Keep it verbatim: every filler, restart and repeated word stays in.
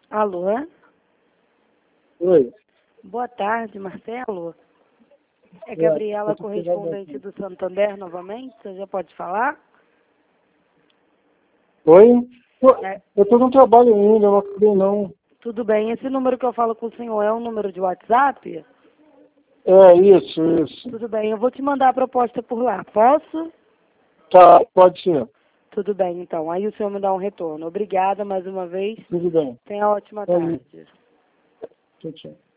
Alô? Oi. Boa tarde, Marcelo. É É, Gabriela, eu tô correspondente pegando do Santander, novamente. Você já pode falar? Oi? Eu É, eu tô no trabalho ainda, eu não acabei não. tudo bem. Esse número que eu falo com o senhor é um número de WhatsApp? É, isso, isso. Tudo bem. Eu vou te mandar a proposta por lá. Posso? Tá, pode ser. Tudo bem, então. Aí o senhor me dá um retorno. Obrigada mais uma vez. Tudo bem. Tenha ótima Pode ir. tarde. Tchau, tchau.